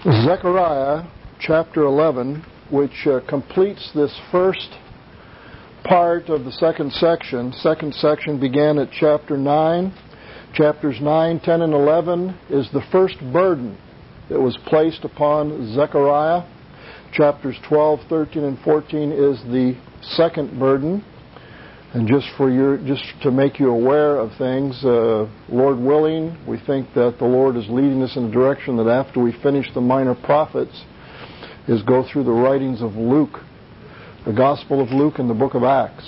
Zechariah chapter 11, which completes this first part of the second section. Second section began at chapter 9. Chapters 9, 10, and 11 is the first burden that was placed upon Zechariah. Chapters 12, 13, and 14 is the second burden. And just to make you aware of things, Lord willing, we think that the Lord is leading us in a direction that after we finish the minor prophets, is go through the writings of Luke, the Gospel of Luke and the book of Acts.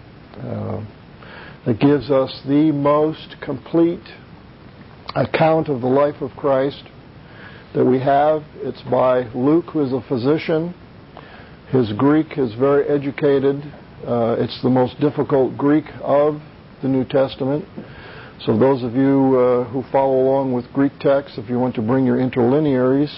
It gives us the most complete account of the life of Christ that we have. It's by Luke, who is a physician. His Greek is very educated. It's the most difficult Greek of the New Testament. So those of you who follow along with Greek texts, if you want to bring your interlinearies,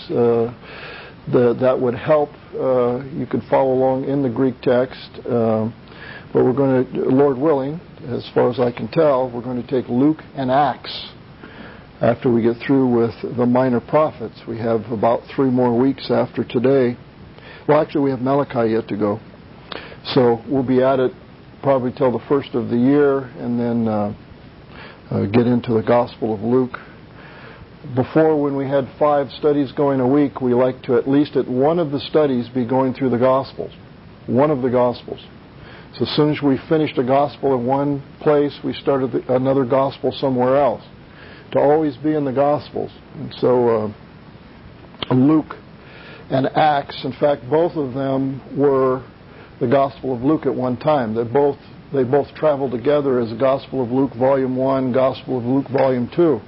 that would help. You could follow along in the Greek text. But we're going to, Lord willing, as far as I can tell, we're going to take Luke and Acts after we get through with the minor prophets. We have about 3 more weeks after today. Well, actually, we have Malachi yet to go. So we'll be at it probably till the first of the year, and then get into the Gospel of Luke. Before, when we had 5 studies going a week, we liked to at least at one of the studies be going through the Gospels. One of the Gospels. So as soon as we finished a Gospel in one place, we started another Gospel somewhere else. To always be in the Gospels. And so Luke and Acts, in fact, both of them were the Gospel of Luke at one time. They both traveled together as the Gospel of Luke Volume 1, Gospel of Luke Volume 2.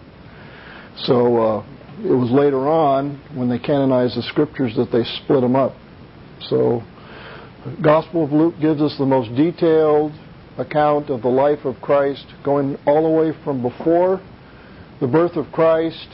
So it was later on, when they canonized the Scriptures, that they split them up. So the Gospel of Luke gives us the most detailed account of the life of Christ, going all the way from before the birth of Christ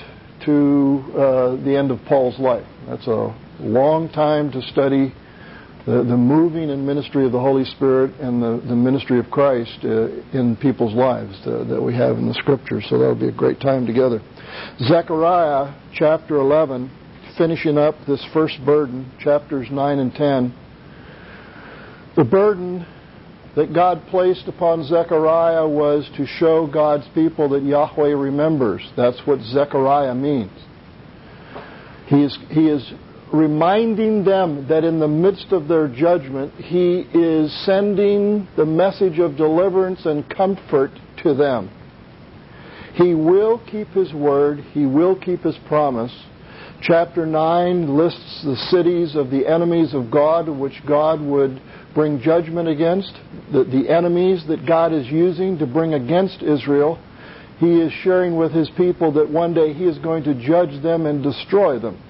to the end of Paul's life. That's a long time to study the moving and ministry of the Holy Spirit and the ministry of Christ in people's lives that we have in the Scriptures. So that'll be a great time together. Zechariah chapter 11, finishing up this first burden, chapters 9 and 10. The burden that God placed upon Zechariah was to show God's people that Yahweh remembers. That's what Zechariah means. He is reminding them that in the midst of their judgment, He is sending the message of deliverance and comfort to them. He will keep His word. He will keep His promise. Chapter 9 lists the cities of the enemies of God, which God would bring judgment against, the enemies that God is using to bring against Israel. He is sharing with His people that one day He is going to judge them and destroy them.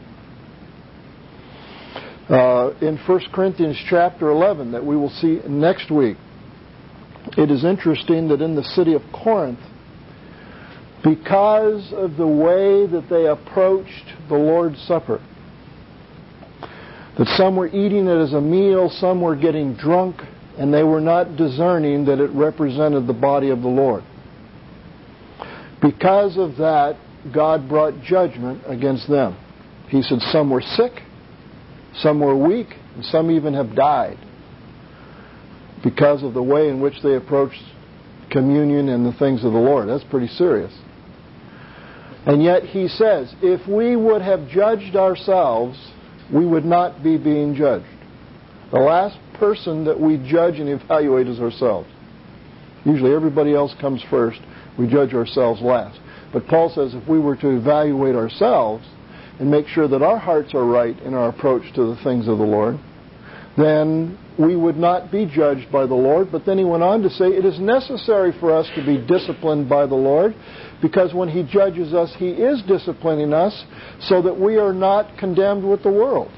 In 1 Corinthians chapter 11, that we will see next week, it is interesting that in the city of Corinth, because of the way that they approached the Lord's Supper, that some were eating it as a meal, some were getting drunk, and they were not discerning that it represented the body of the Lord. Because of that, God brought judgment against them. He said some were sick, some were weak, and some even have died because of the way in which they approached communion and the things of the Lord. That's pretty serious. And yet He says, if we would have judged ourselves, we would not be being judged. The last person that we judge and evaluate is ourselves. Usually everybody else comes first. We judge ourselves last. But Paul says if we were to evaluate ourselves and make sure that our hearts are right in our approach to the things of the Lord, then we would not be judged by the Lord. But then he went on to say it is necessary for us to be disciplined by the Lord, because when He judges us, He is disciplining us so that we are not condemned with the world.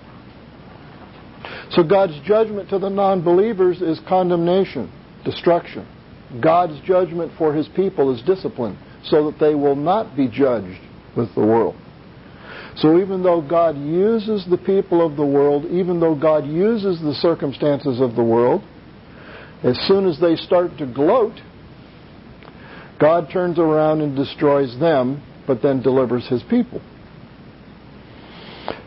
So God's judgment to the non-believers is condemnation, destruction. God's judgment for His people is discipline, so that they will not be judged with the world. So even though God uses the people of the world, even though God uses the circumstances of the world, as soon as they start to gloat, God turns around and destroys them, but then delivers His people.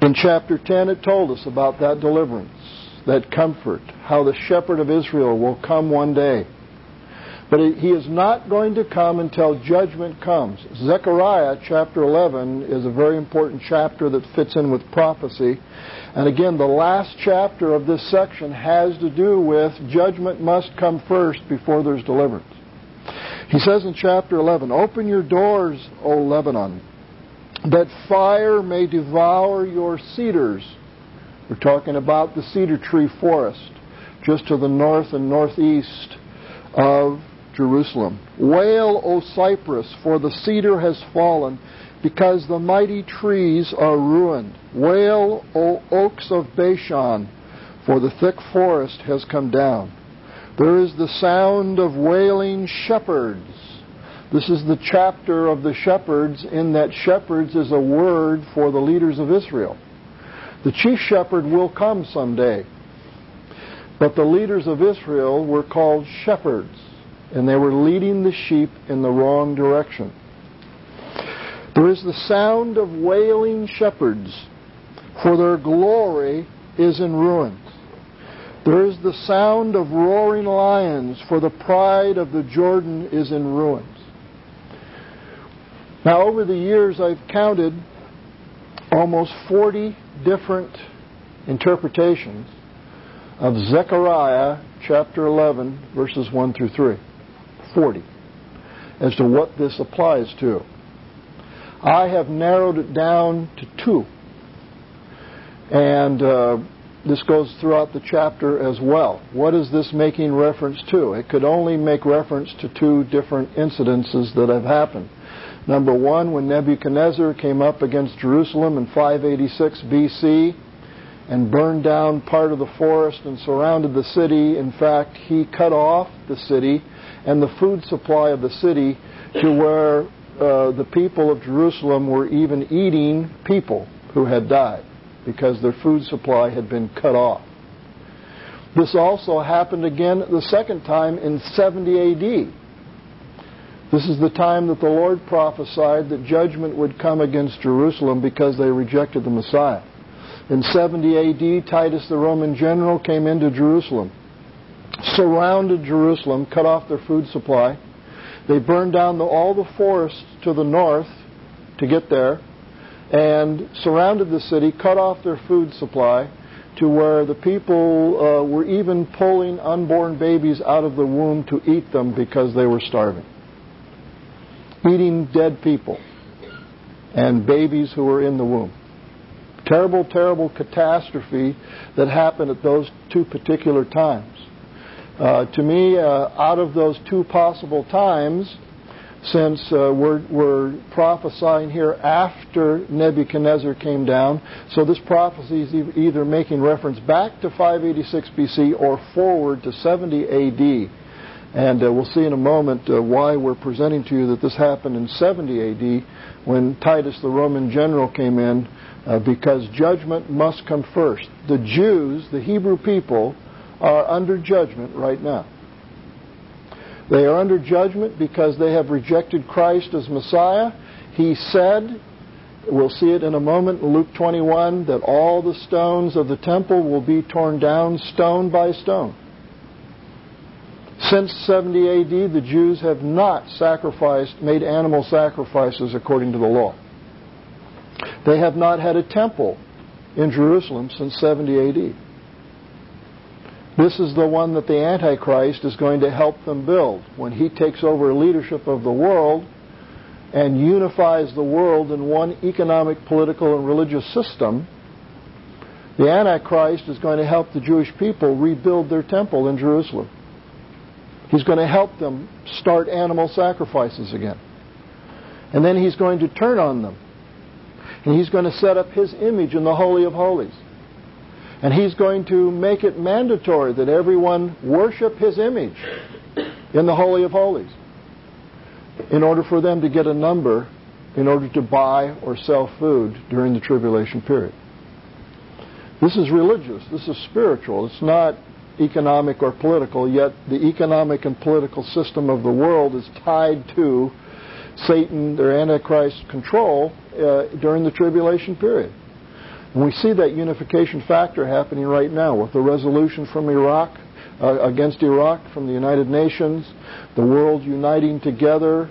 In chapter 10, it told us about that deliverance, that comfort, how the shepherd of Israel will come one day. But he is not going to come until judgment comes. Zechariah chapter 11 is a very important chapter that fits in with prophecy. And again, the last chapter of this section has to do with judgment must come first before there's deliverance. He says in chapter 11, "Open your doors, O Lebanon, that fire may devour your cedars." We're talking about the cedar tree forest just to the north and northeast of Jerusalem. "Wail, O cypress, for the cedar has fallen, because the mighty trees are ruined. Wail, O oaks of Bashan, for the thick forest has come down. There is the sound of wailing shepherds." This is the chapter of the shepherds, in that shepherds is a word for the leaders of Israel. The chief shepherd will come someday, but the leaders of Israel were called shepherds, and they were leading the sheep in the wrong direction. There is the sound of wailing shepherds, for their glory is in ruins. There is the sound of roaring lions, for the pride of the Jordan is in ruins. Now, over the years, I've counted almost 40 different interpretations of Zechariah chapter 11, verses 1 through 3. 40. As to what this applies to. I have narrowed it down to 2. And this goes throughout the chapter as well. What is this making reference to? It could only make reference to 2 different incidences that have happened. Number 1, when Nebuchadnezzar came up against Jerusalem in 586 BC and burned down part of the forest and surrounded the city. In fact, he cut off the city and the food supply of the city to where the people of Jerusalem were even eating people who had died because their food supply had been cut off. This also happened again the second time in 70 A.D. This is the time that the Lord prophesied that judgment would come against Jerusalem because they rejected the Messiah. In 70 A.D., Titus the Roman general came into Jerusalem, surrounded Jerusalem, cut off their food supply. They burned down all the forests to the north to get there, and surrounded the city, cut off their food supply to where the people were even pulling unborn babies out of the womb to eat them because they were starving. Eating dead people and babies who were in the womb. Terrible, terrible catastrophe that happened at those 2 particular times. To me, out of those 2 possible times, since we're prophesying here after Nebuchadnezzar came down, so this prophecy is either making reference back to 586 BC or forward to 70 AD. And we'll see in a moment why we're presenting to you that this happened in 70 AD when Titus the Roman general came in, because judgment must come first. The Jews, the Hebrew people, are under judgment right now. They are under judgment because they have rejected Christ as Messiah. He said, we'll see it in a moment in Luke 21, that all the stones of the temple will be torn down stone by stone. Since 70 AD, the Jews have not made animal sacrifices according to the law. They have not had a temple in Jerusalem since 70 AD. This is the one that the Antichrist is going to help them build. When he takes over leadership of the world and unifies the world in one economic, political, and religious system, the Antichrist is going to help the Jewish people rebuild their temple in Jerusalem. He's going to help them start animal sacrifices again. And then he's going to turn on them. And he's going to set up his image in the Holy of Holies. And he's going to make it mandatory that everyone worship his image in the Holy of Holies in order for them to get a number in order to buy or sell food during the tribulation period. This is religious. This is spiritual. It's not economic or political, yet the economic and political system of the world is tied to Satan, their Antichrist control during the tribulation period. And we see that unification factor happening right now with the resolution from Iraq, against Iraq from the United Nations, the world uniting together.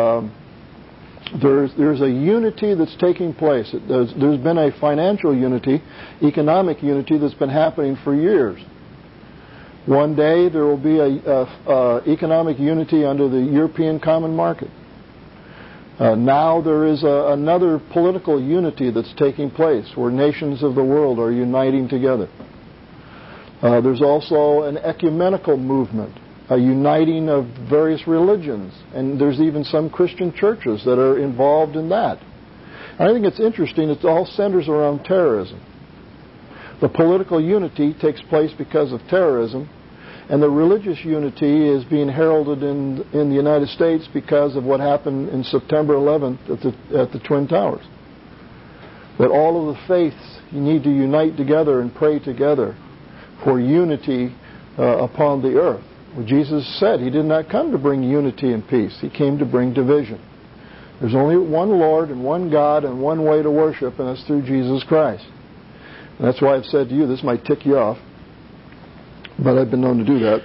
There's a unity that's taking place. There's been a financial unity, economic unity that's been happening for years. One day there will be a economic unity under the European Common Market. Now there is another political unity that's taking place where nations of the world are uniting together. There's also an ecumenical movement, a uniting of various religions, and there's even some Christian churches that are involved in that. And I think it's interesting, it all centers around terrorism. The political unity takes place because of terrorism, and the religious unity is being heralded in the United States because of what happened in September 11th at the Twin Towers. That all of the faiths need to unite together and pray together for unity upon the earth. Well, Jesus said He did not come to bring unity and peace. He came to bring division. There's only one Lord and one God and one way to worship, and it's through Jesus Christ. And that's why I've said to you, this might tick you off, but I've been known to do that.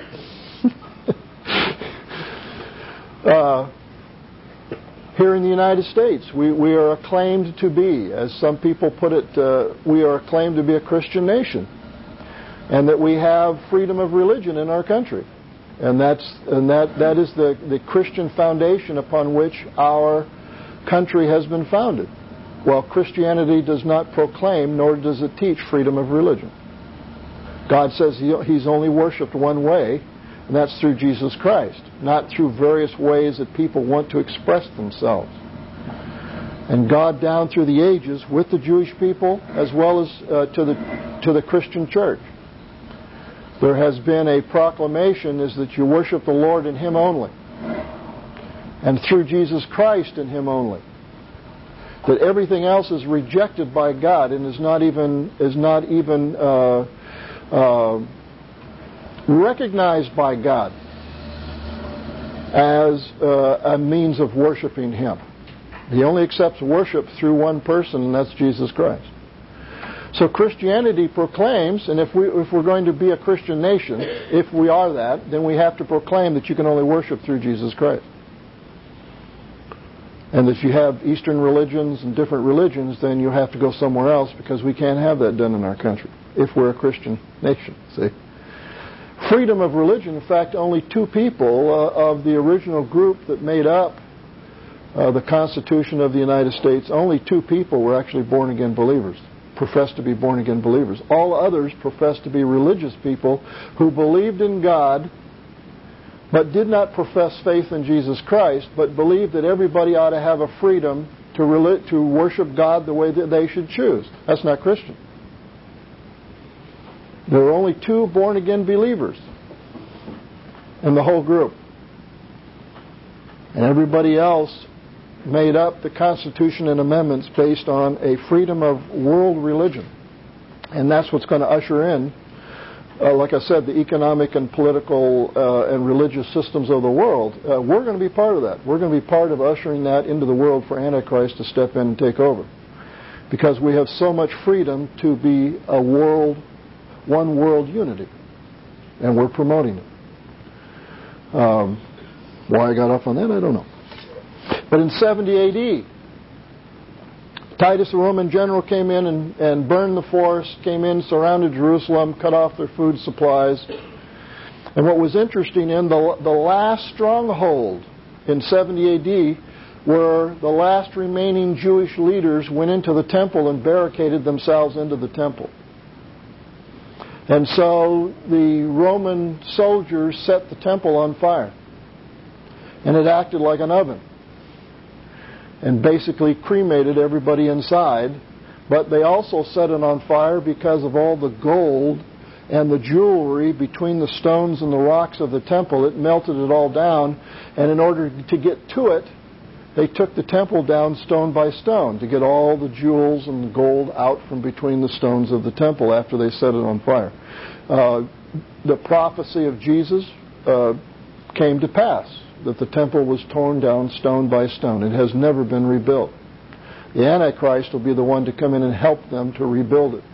Here in the United States, we are acclaimed to be, as some people put it, we are acclaimed to be a Christian nation, and that we have freedom of religion in our country, and that is the Christian foundation upon which our country has been founded. Well, Christianity does not proclaim, nor does it teach freedom of religion. God says He's only worshipped one way, and that's through Jesus Christ, not through various ways that people want to express themselves. And God, down through the ages, with the Jewish people as well as to the Christian church, there has been a proclamation is that you worship the Lord in Him only, and through Jesus Christ in Him only. That everything else is rejected by God and is not even recognized by God as a means of worshiping Him. He only accepts worship through one person, and that's Jesus Christ. So Christianity proclaims, and if we're going to be a Christian nation, if we are that, then we have to proclaim that you can only worship through Jesus Christ. And if you have Eastern religions and different religions, then you have to go somewhere else, because we can't have that done in our country if we're a Christian nation. See? Freedom of religion, in fact, only two people of the original group that made up the Constitution of the United States, only two people were actually born-again believers, professed to be born-again believers. All others professed to be religious people who believed in God, but did not profess faith in Jesus Christ, but believed that everybody ought to have a freedom to worship God the way that they should choose. That's not Christian. There were only two born-again believers in the whole group. And everybody else made up the Constitution and amendments based on a freedom of world religion. And that's what's going to usher in, like I said, the economic and political and religious systems of the world. We're going to be part of that. We're going to be part of ushering that into the world for Antichrist to step in and take over. Because we have so much freedom to be a one world unity. And we're promoting it. Why I got off on that, I don't know. But in 70 AD, Titus, the Roman general, came in and burned the forest, came in, surrounded Jerusalem, cut off their food supplies. And what was interesting, in the last stronghold in 70 AD, where the last remaining Jewish leaders went into the temple and barricaded themselves into the temple. And so the Roman soldiers set the temple on fire. And it acted like an oven. And basically cremated everybody inside. But they also set it on fire because of all the gold and the jewelry between the stones and the rocks of the temple. It melted it all down. And in order to get to it, they took the temple down stone by stone to get all the jewels and the gold out from between the stones of the temple after they set it on fire. The prophecy of Jesus came to pass, that the temple was torn down stone by stone. It has never been rebuilt. The Antichrist will be the one to come in and help them to rebuild it.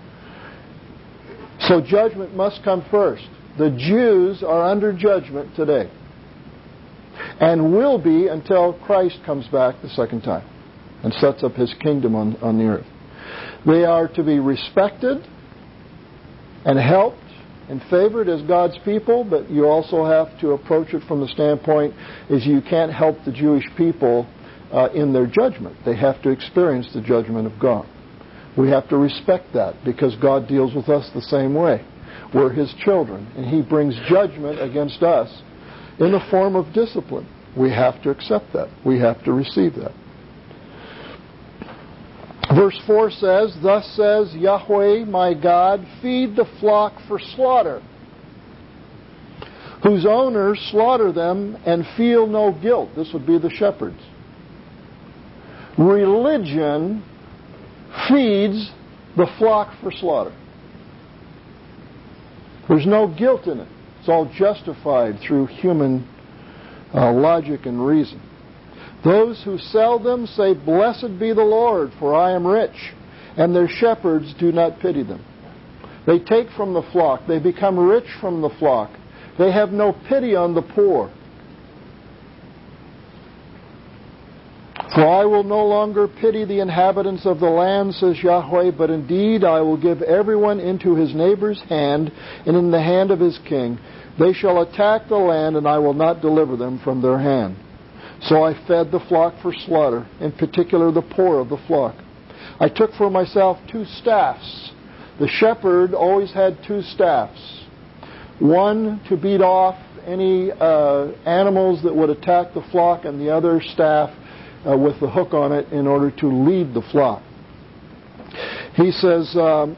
So judgment must come first. The Jews are under judgment today, and will be until Christ comes back the second time and sets up His kingdom on the earth. They are to be respected and helped and favored as God's people, but you also have to approach it from the standpoint is you can't help the Jewish people in their judgment. They have to experience the judgment of God. We have to respect that because God deals with us the same way. We're His children, and He brings judgment against us in the form of discipline. We have to accept that. We have to receive that. Verse 4 says, "Thus says Yahweh my God, feed the flock for slaughter, whose owners slaughter them and feel no guilt." This would be the shepherds. Religion feeds the flock for slaughter. There's no guilt in it. It's all justified through human logic and reason. Those who sell them say, "Blessed be the Lord, for I am rich," and their shepherds do not pity them. They take from the flock. They become rich from the flock. They have no pity on the poor. "For I will no longer pity the inhabitants of the land, says Yahweh, but indeed I will give everyone into his neighbor's hand and in the hand of his king. They shall attack the land, and I will not deliver them from their hand." So I fed the flock for slaughter, in particular the poor of the flock. I took for myself 2 staffs. The shepherd always had 2 staffs. One to beat off any animals that would attack the flock, and the other staff with the hook on it in order to lead the flock. He says,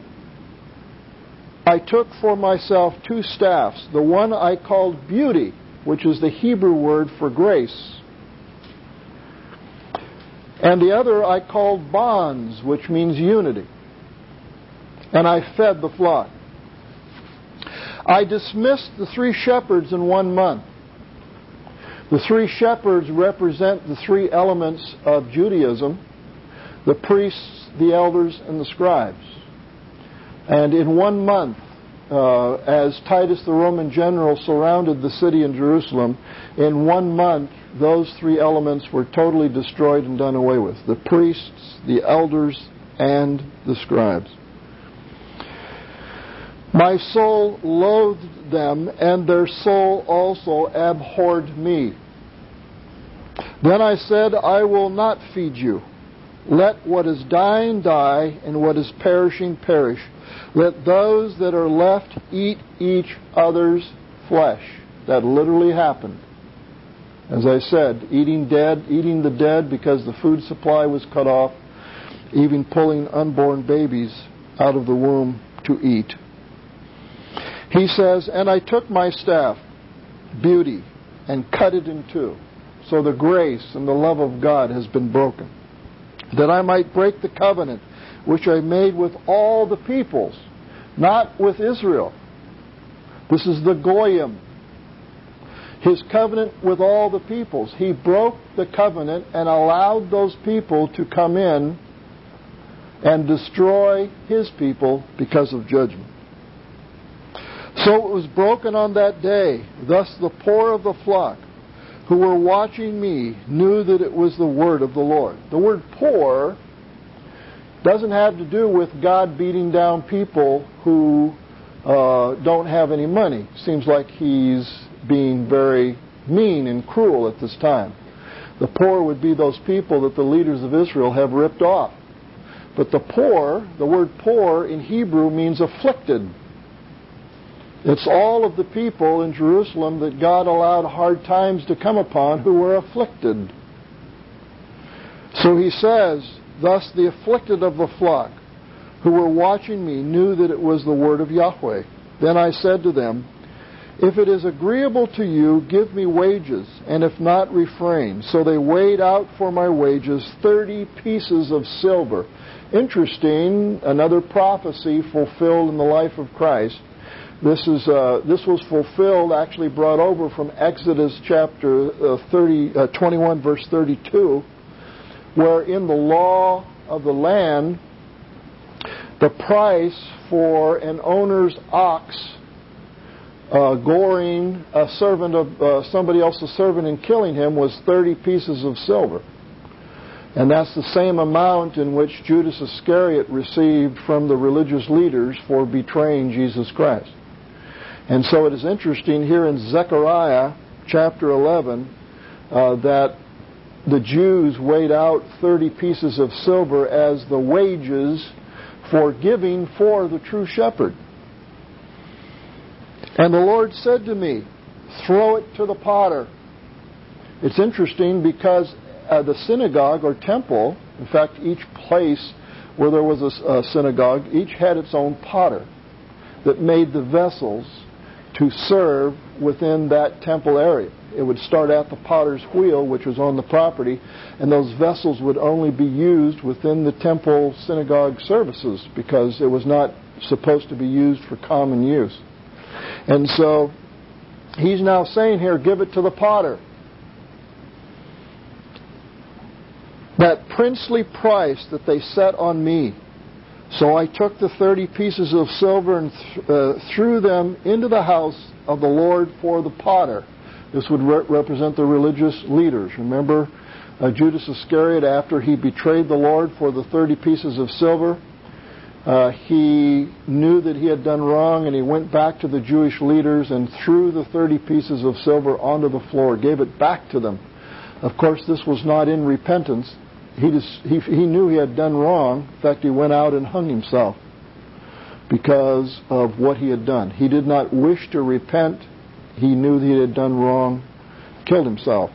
I took for myself 2 staffs. The one I called beauty, which is the Hebrew word for grace. And the other I called bonds, which means unity. And I fed the flock. I dismissed the 3 shepherds in 1 month. The 3 shepherds represent the 3 elements of Judaism: the priests, the elders, and the scribes. And in 1 month, as Titus the Roman general surrounded the city in Jerusalem, in 1 month those 3 elements were totally destroyed and done away with: the priests, the elders, and the scribes. My soul loathed them, and their soul also abhorred me. Then I said, I will not feed you. Let what is dying die, and what is perishing perish. Let those that are left eat each other's flesh. That literally happened. As I said, eating the dead because the food supply was cut off, even pulling unborn babies out of the womb to eat. He says, and I took my staff, beauty, and cut it in 2. So the grace and the love of God has been broken, that I might break the covenant which I made with all the peoples, not with Israel. This is the Goyim. His covenant with all the peoples. He broke the covenant and allowed those people to come in and destroy His people because of judgment. So it was broken on that day. Thus the poor of the flock who were watching me knew that it was the word of the Lord. The word poor doesn't have to do with God beating down people who don't have any money. Seems like He's being very mean and cruel at this time. The poor would be those people that the leaders of Israel have ripped off. But the poor, the word poor in Hebrew means afflicted. It's all of the people in Jerusalem that God allowed hard times to come upon who were afflicted. So He says, thus the afflicted of the flock who were watching me knew that it was the word of Yahweh. Then I said to them, if it is agreeable to you, give me wages, and if not, refrain. So they weighed out for my wages 30 pieces of silver. Interesting, another prophecy fulfilled in the life of Christ. This was fulfilled, actually brought over from Exodus chapter 21, verse 32, where in the law of the land, the price for an owner's ox goring a servant of somebody else's servant and killing him was 30 pieces of silver. And that's the same amount in which Judas Iscariot received from the religious leaders for betraying Jesus Christ. And so it is interesting here in Zechariah chapter 11 that the Jews weighed out 30 pieces of silver as the wages for giving for the true shepherd. And the Lord said to me, throw it to the potter. It's interesting because the synagogue or temple, in fact, each place where there was a synagogue, each had its own potter that made the vessels to serve within that temple area. It would start at the potter's wheel, which was on the property, and those vessels would only be used within the temple synagogue services because it was not supposed to be used for common use. And so he's now saying here, give it to the potter. That princely price that they set on me. So I took the 30 pieces of silver and threw them into the house of the Lord for the potter. This would represent the religious leaders. Remember Judas Iscariot, after he betrayed the Lord for the 30 pieces of silver, he knew that he had done wrong, and he went back to the Jewish leaders and threw the 30 pieces of silver onto the floor, gave it back to them. Of course, this was not in repentance. He knew he had done wrong. In fact, he went out and hung himself because of what he had done. He did not wish to repent. He knew that he had done wrong, killed himself.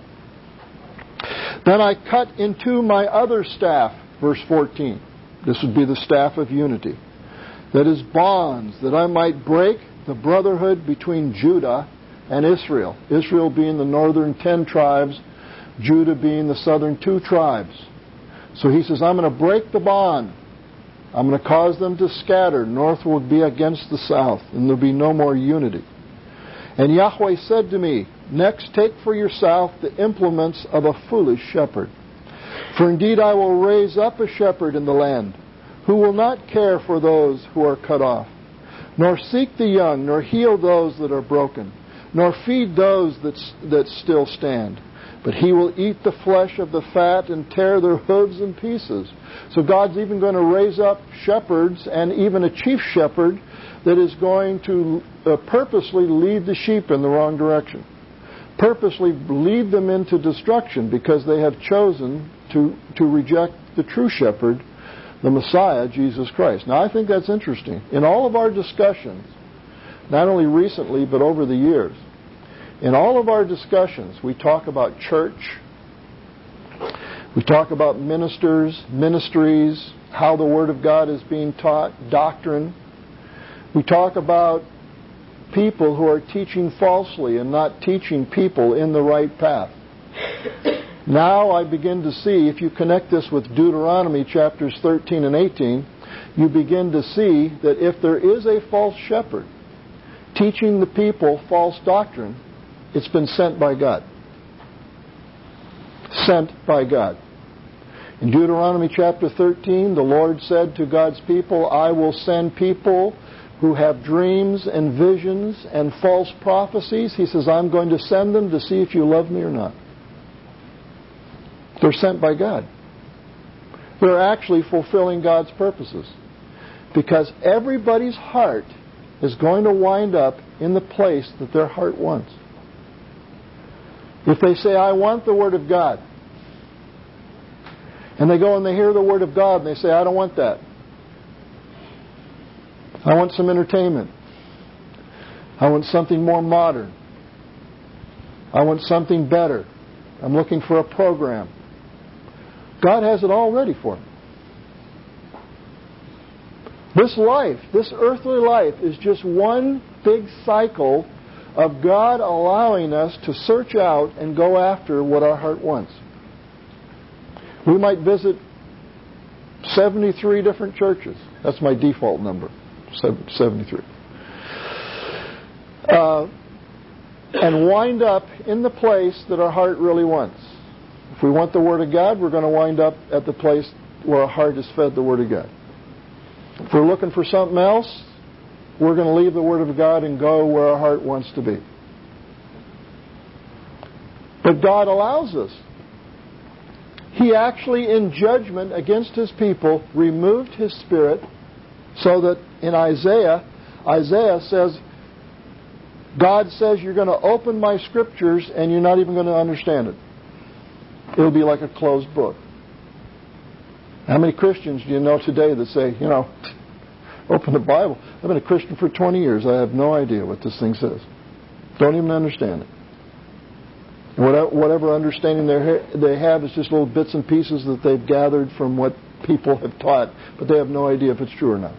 Then I cut in two my other staff, verse 14. This would be the staff of unity. That is bonds, that I might break the brotherhood between Judah and Israel. Israel being the northern 10 tribes, Judah being the southern 2 tribes. So he says, I'm going to break the bond. I'm going to cause them to scatter. North will be against the south, and there will be no more unity. And Yahweh said to me, next take for yourself the implements of a foolish shepherd. For indeed I will raise up a shepherd in the land, who will not care for those who are cut off, nor seek the young, nor heal those that are broken, nor feed those that still stand. But he will eat the flesh of the fat and tear their hooves in pieces. So God's even going to raise up shepherds and even a chief shepherd that is going to purposely lead the sheep in the wrong direction. Purposely lead them into destruction because they have chosen to reject the true shepherd, the Messiah, Jesus Christ. Now I think that's interesting. In all of our discussions, not only recently but over the years, in all of our discussions, we talk about church, we talk about ministers, ministries, how the Word of God is being taught, doctrine. We talk about people who are teaching falsely and not teaching people in the right path. Now I begin to see, if you connect this with Deuteronomy chapters 13 and 18, you begin to see that if there is a false shepherd teaching the people false doctrine, it's been sent by God. Sent by God. In Deuteronomy chapter 13, the Lord said to God's people, I will send people who have dreams and visions and false prophecies. He says, I'm going to send them to see if you love me or not. They're sent by God. They're actually fulfilling God's purposes. Because everybody's heart is going to wind up in the place that their heart wants. If they say, I want the Word of God, and they go and they hear the Word of God and they say, I don't want that. I want some entertainment. I want something more modern. I want something better. I'm looking for a program. God has it all ready for them. This life, this earthly life, is just one big cycle of God allowing us to search out and go after what our heart wants. We might visit 73 different churches. That's my default number, 73. And wind up in the place that our heart really wants. If we want the Word of God, we're going to wind up at the place where our heart is fed the Word of God. If we're looking for something else, we're going to leave the Word of God and go where our heart wants to be. But God allows us. He actually, in judgment against His people, removed His Spirit, so that in Isaiah says, God says you're going to open my Scriptures and you're not even going to understand it. It'll be like a closed book. How many Christians do you know today that say, open the Bible? I've been a Christian for 20 years. I have no idea what this thing says. Don't even understand it. Whatever understanding they have is just little bits and pieces that they've gathered from what people have taught, but they have no idea if it's true or not.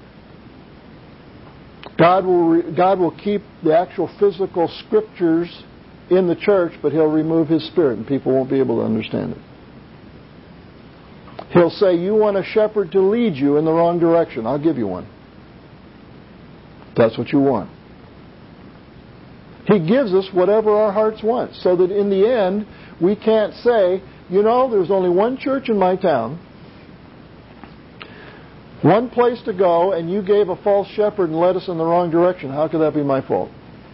God will keep the actual physical Scriptures in the church, but He'll remove His Spirit and people won't be able to understand it. He'll say, you want a shepherd to lead you in the wrong direction. I'll give you one. That's what you want. He gives us whatever our hearts want, so that in the end, we can't say, there's only one church in my town, one place to go, and you gave a false shepherd and led us in the wrong direction. How could that be my fault?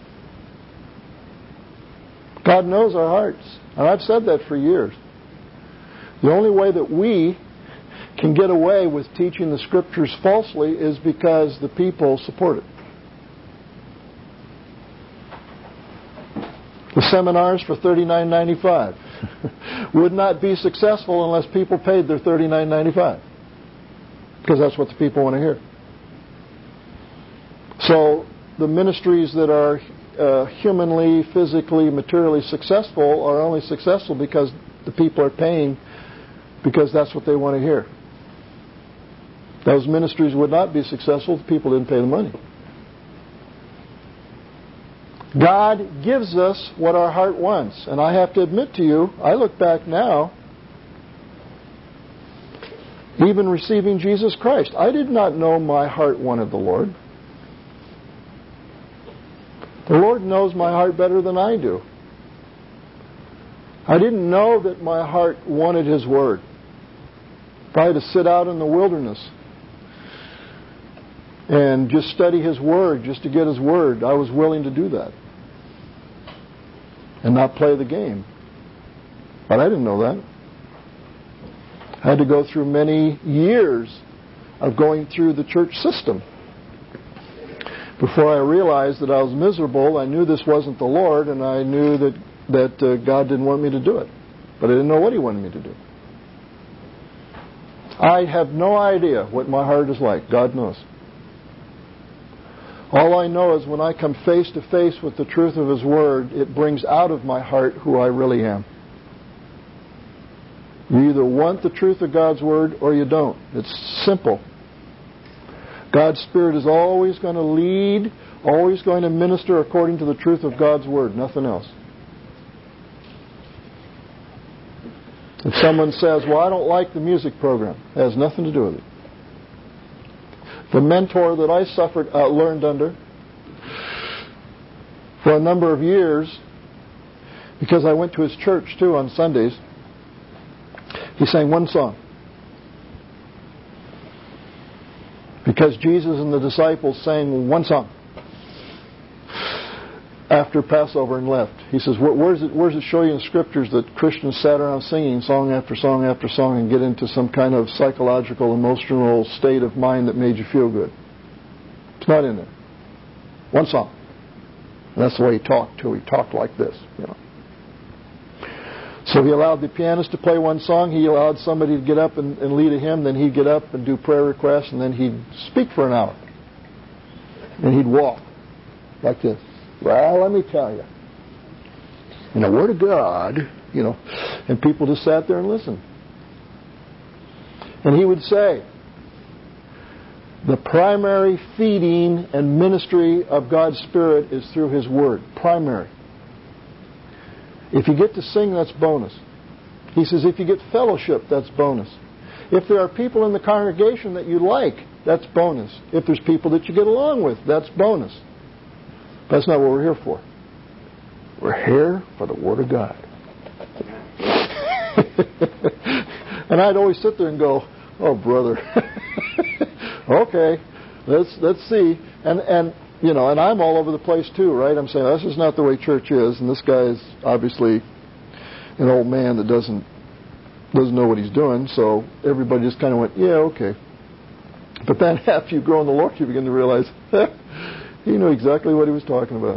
God knows our hearts. And I've said that for years. The only way that we can get away with teaching the Scriptures falsely is because the people support it. The seminars for $39.95 would not be successful unless people paid their $39.95, because that's what the people want to hear. So the ministries that are humanly, physically, materially successful are only successful because the people are paying, because that's what they want to hear. Those ministries would not be successful if people didn't pay the money. God gives us what our heart wants. And I have to admit to you, I look back now, even receiving Jesus Christ, I did not know my heart wanted the Lord. The Lord knows my heart better than I do. I didn't know that my heart wanted His Word. If I had to sit out in the wilderness and just study His Word, just to get His Word, I was willing to do that and not play the game. But I didn't know that. I had to go through many years of going through the church system before I realized that I was miserable. I knew this wasn't the Lord, and I knew that God didn't want me to do it. But I didn't know what He wanted me to do. I have no idea what my heart is like. God knows. All I know is when I come face to face with the truth of His Word, it brings out of my heart who I really am. You either want the truth of God's Word or you don't. It's simple. God's Spirit is always going to lead, always going to minister according to the truth of God's Word, nothing else. If someone says, well, I don't like the music program, it has nothing to do with it. The mentor that I learned under for a number of years, because I went to his church too on Sundays, he sang one song. Because Jesus and the disciples sang one song after Passover and left. He says, where does it show you in the Scriptures that Christians sat around singing song after song after song and get into some kind of psychological, emotional state of mind that made you feel good? It's not in there. One song. And that's the way he talked too. He talked like this, So he allowed the pianist to play one song. He allowed somebody to get up and lead a hymn. Then he'd get up and do prayer requests. And then he'd speak for an hour. And he'd walk like this. Well, let me tell you. In the Word of God, and people just sat there and listened. And he would say, the primary feeding and ministry of God's Spirit is through His Word. Primary. If you get to sing, that's bonus. He says, if you get fellowship, that's bonus. If there are people in the congregation that you like, that's bonus. If there's people that you get along with, that's bonus. That's not what we're here for. We're here for the Word of God. And I'd always sit there and go, oh, brother, okay, let's see. And you know, and I'm all over the place too, right? I'm saying, this is not the way church is, and this guy is obviously an old man that doesn't know what he's doing, so everybody just kind of went, yeah, okay. But then after you grow in the Lord, you begin to realize he knew exactly what he was talking about.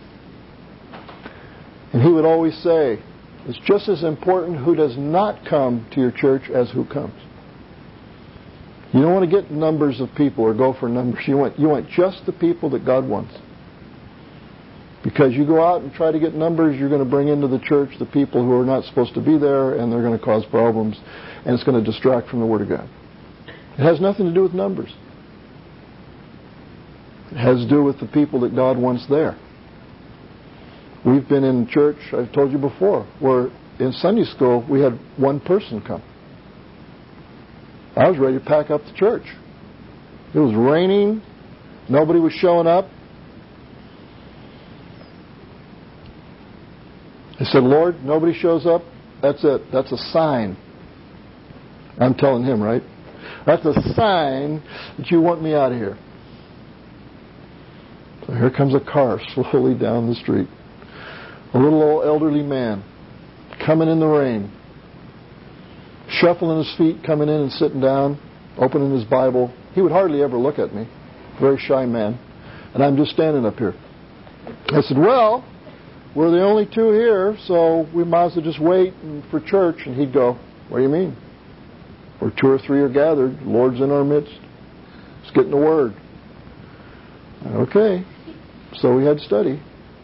And he would always say, it's just as important who does not come to your church as who comes. You don't want to get numbers of people or go for numbers. You want just the people that God wants. Because you go out and try to get numbers, you're going to bring into the church the people who are not supposed to be there, and they're going to cause problems, and it's going to distract from the Word of God. It has nothing to do with numbers. It has to do with the people that God wants there. We've been in church, I've told you before, where in Sunday school we had one person come. I was ready to pack up the church. It was raining. Nobody was showing up. I said, Lord, nobody shows up. That's it. That's a sign. I'm telling him, right? That's a sign that you want me out of here. So here comes a car slowly down the street. A little old elderly man coming in the rain, shuffling his feet, coming in and sitting down, opening his Bible. He would hardly ever look at me. Very shy man. And I'm just standing up here. I said, well, we're the only two here, so we might as well just wait for church. And he'd go, what do you mean? Where 2 or 3 are gathered, the Lord's in our midst. Let's get in the Word. Okay. So we had study.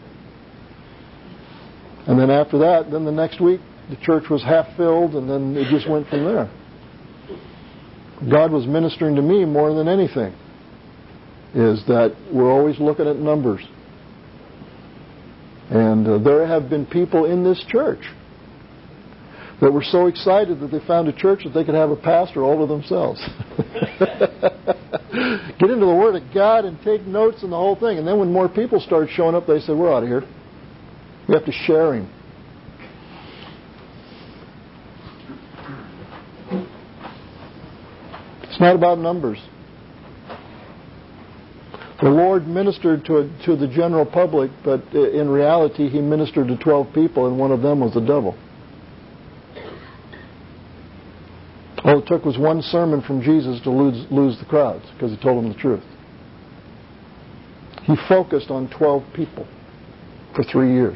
And then after that, then the next week, the church was half filled, and then it just went from there. God was ministering to me more than anything, is that we're always looking at numbers. And there have been people in this church that were so excited that they found a church that they could have a pastor all to themselves. Get into the Word of God and take notes and the whole thing. And then when more people started showing up, they said, we're out of here. We have to share him. It's not about numbers. The Lord ministered to the general public, but in reality he ministered to 12 people, and one of them was the devil. All it took was one sermon from Jesus to lose the crowds, because he told them the truth. He focused on 12 people for 3 years.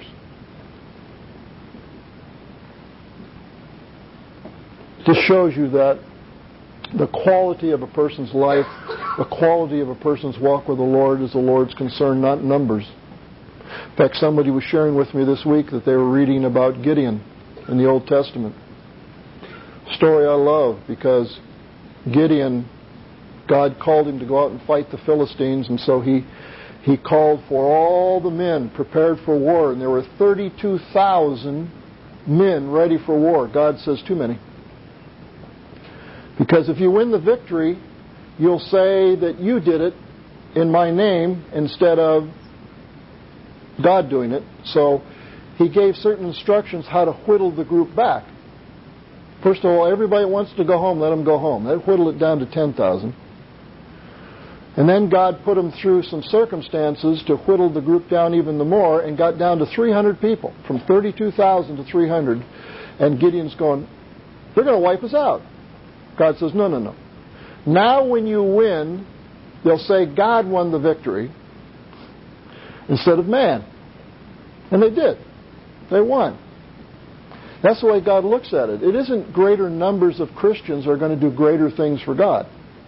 This shows you that the quality of a person's life, the quality of a person's walk with the Lord is the Lord's concern, not numbers. In fact, somebody was sharing with me this week that they were reading about Gideon in the Old Testament. A story I love, because Gideon, God called him to go out and fight the Philistines, and so he called for all the men prepared for war, and there were 32,000 men ready for war. God says, too many. Because if you win the victory, you'll say that you did it in my name instead of God doing it. So he gave certain instructions how to whittle the group back. First of all, everybody wants to go home, let them go home. That whittled it down to 10,000. And then God put them through some circumstances to whittle the group down even more, and got down to 300 people, from 32,000 to 300. And Gideon's going, they're going to wipe us out. God says, no. Now when you win, they'll say God won the victory instead of man. And they did. They won. That's the way God looks at it. It isn't greater numbers of Christians are going to do greater things for God.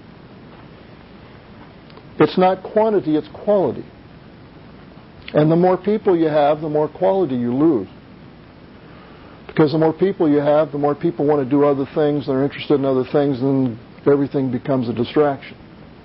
It's not quantity, it's quality. And the more people you have, the more quality you lose. Because the more people you have, the more people want to do other things, they're interested in other things, and everything becomes a distraction.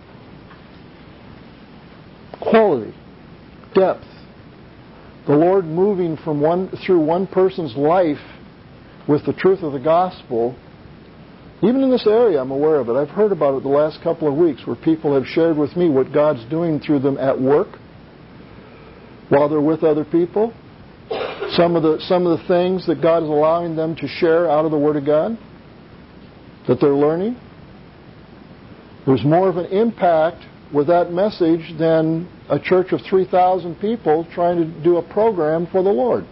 Quality, depth. The Lord moving through one person's life with the truth of the gospel. Even in this area, I'm aware of it. I've heard about it the last couple of weeks, where people have shared with me what God's doing through them at work, while they're with other people. some of the things that God is allowing them to share out of the Word of God that they're learning. There's more of an impact with that message than a church of 3,000 people trying to do a program for the Lord.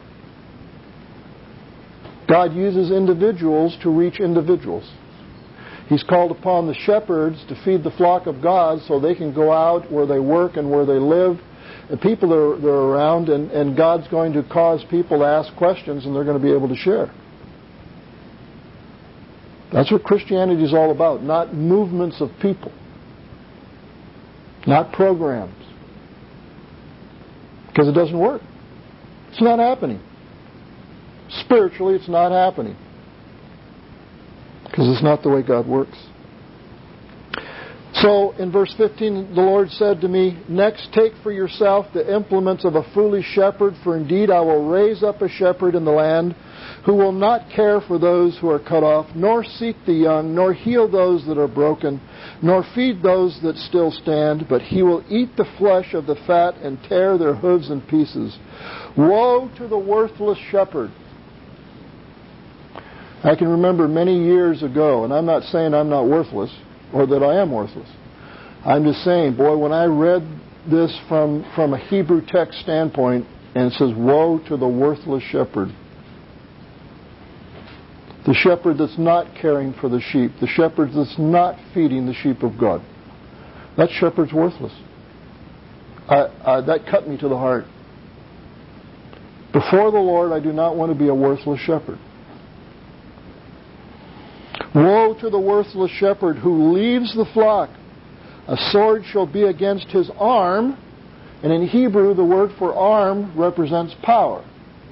God uses individuals to reach individuals. He's called upon the shepherds to feed the flock of God so they can go out where they work and where they live. And people are around, and God's going to cause people to ask questions, and they're going to be able to share. That's what Christianity is all about, not movements of people, not programs. Because it doesn't work. It's not happening. Spiritually, it's not happening. Because it's not the way God works. So, in verse 15, the Lord said to me, "Next, take for yourself the implements of a foolish shepherd, for indeed I will raise up a shepherd in the land who will not care for those who are cut off, nor seek the young, nor heal those that are broken, nor feed those that still stand, but he will eat the flesh of the fat and tear their hooves in pieces. Woe to the worthless shepherd." I can remember many years ago, and I'm not saying I'm not worthless, or that I am worthless. I'm just saying, boy, when I read this from a Hebrew text standpoint, and it says, "Woe to the worthless shepherd." The shepherd that's not caring for the sheep, the shepherd that's not feeding the sheep of God. That shepherd's worthless. That cut me to the heart. Before the Lord, I do not want to be a worthless shepherd. Woe to the worthless shepherd who leaves the flock. A sword shall be against his arm. And in Hebrew, the word for arm represents power.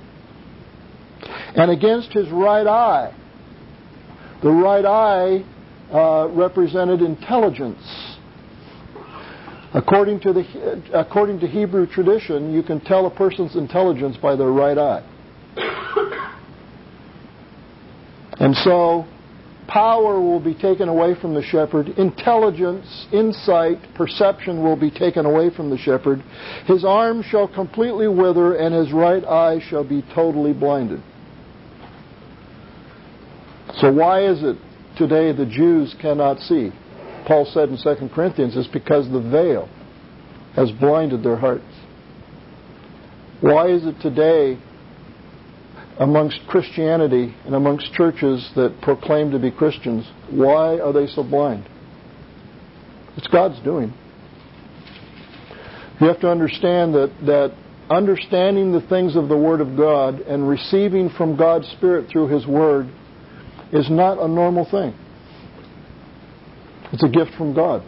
And against his right eye. The right eye represented intelligence. According to Hebrew tradition, you can tell a person's intelligence by their right eye. And so, power will be taken away from the shepherd. Intelligence, insight, perception will be taken away from the shepherd. His arm shall completely wither, and his right eye shall be totally blinded. So why is it today the Jews cannot see? Paul said in 2 Corinthians, it's because the veil has blinded their hearts. Why is it today amongst Christianity and amongst churches that proclaim to be Christians, why are they so blind? It's God's doing. You have to understand that understanding the things of the Word of God and receiving from God's Spirit through His Word is not a normal thing. It's a gift from God.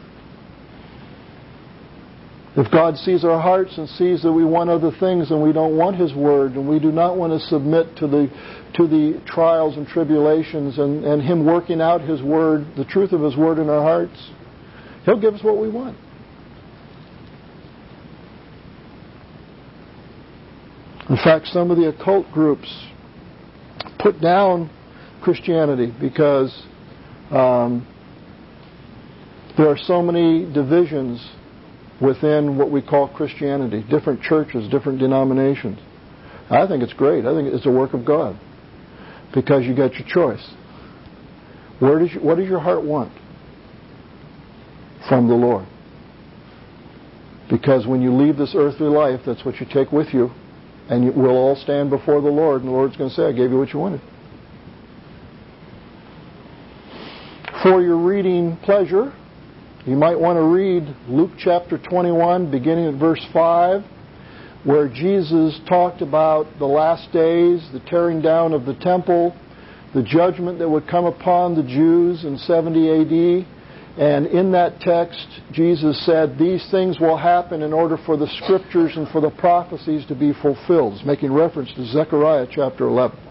If God sees our hearts and sees that we want other things and we don't want His Word and we do not want to submit to the trials and tribulations and Him working out His Word, the truth of His Word in our hearts, He'll give us what we want. In fact, some of the occult groups put down Christianity because there are so many divisions within what we call Christianity, different churches, different denominations. I think it's great. I think it's a work of God because you get your choice. What does your heart want from the Lord? Because when you leave this earthly life, that's what you take with you, and we'll all stand before the Lord, and the Lord's going to say, I gave you what you wanted. For your reading pleasure, you might want to read Luke chapter 21, beginning at verse 5, where Jesus talked about the last days, the tearing down of the temple, the judgment that would come upon the Jews in 70 A.D., and in that text, Jesus said, these things will happen in order for the Scriptures and for the prophecies to be fulfilled. He's making reference to Zechariah chapter 11.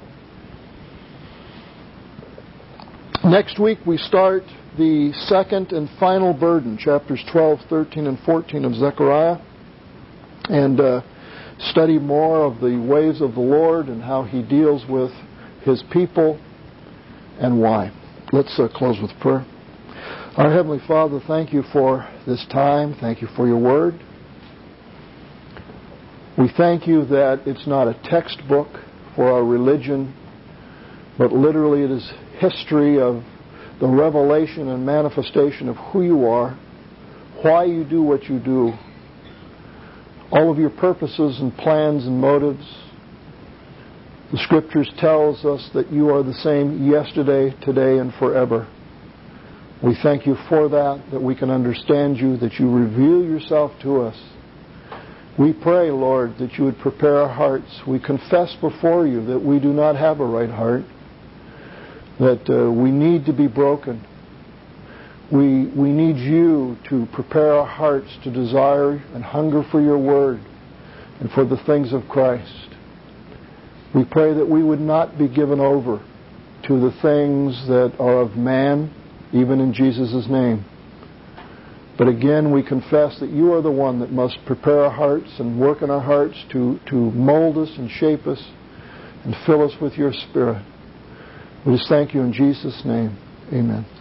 Next week we start the second and final burden, chapters 12, 13, and 14 of Zechariah, and study more of the ways of the Lord and how He deals with His people and why. Let's close with prayer. Our Heavenly Father, thank You for this time. Thank You for Your Word. We thank you that it's not a textbook for our religion, but literally it is history of the revelation and manifestation of who you are, why you do what you do, all of your purposes and plans and motives. The Scriptures tells us that you are the same yesterday, today, and forever. We thank you for that we can understand you, that you reveal yourself to us. We pray, Lord, that you would prepare our hearts. We confess before you that we do not have a right heart, that we need to be broken. We need you to prepare our hearts to desire and hunger for your word and for the things of Christ. We pray that we would not be given over to the things that are of man, even in Jesus' name. But again, we confess that you are the one that must prepare our hearts and work in our hearts to mold us and shape us and fill us with your Spirit. We just thank you in Jesus' name. Amen.